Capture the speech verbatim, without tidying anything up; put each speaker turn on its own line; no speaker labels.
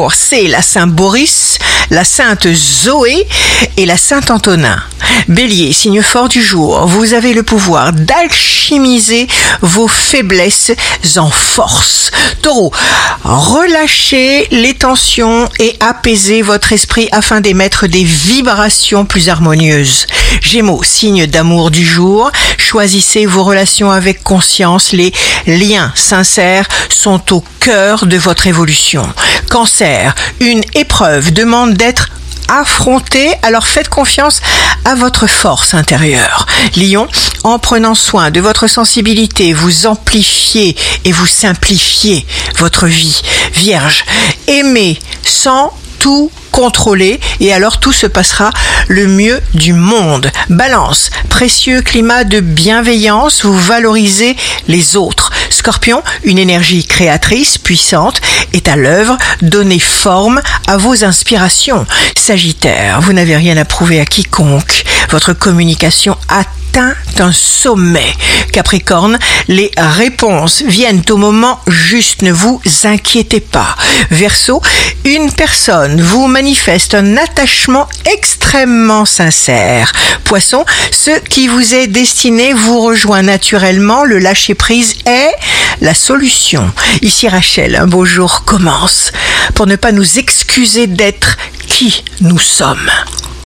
jour, c'est la Sainte Boris, la Sainte Zoé et la Sainte Antonin. Bélier, signe fort du jour, vous avez le pouvoir d'alchimiser vos faiblesses en force. Taureau, relâchez les tensions et apaisez votre esprit afin d'émettre des vibrations plus harmonieuses. Gémeaux, signe d'amour du jour, choisissez vos relations avec conscience, les liens sincères sont au cœur de votre évolution. Cancer, une épreuve demande d'être affronter, alors faites confiance à votre force intérieure. Lion, en prenant soin de votre sensibilité, vous amplifiez et vous simplifiez votre vie. Vierge, aimez sans tout contrôler et alors tout se passera le mieux du monde. Balance, précieux climat de bienveillance, vous valorisez les autres. Scorpion, une énergie créatrice puissante est à l'œuvre, donnez forme à vos inspirations. Sagittaire, vous n'avez rien à prouver à quiconque, votre communication atteint un sommet. Capricorne, les réponses viennent au moment juste, ne vous inquiétez pas. Verseau, une personne vous manifeste un attachement extrêmement sincère. Poisson, ce qui vous est destiné vous rejoint naturellement, le lâcher-prise est la solution. Ici Rachel, un beau jour commence pour ne pas nous excuser d'être qui nous sommes.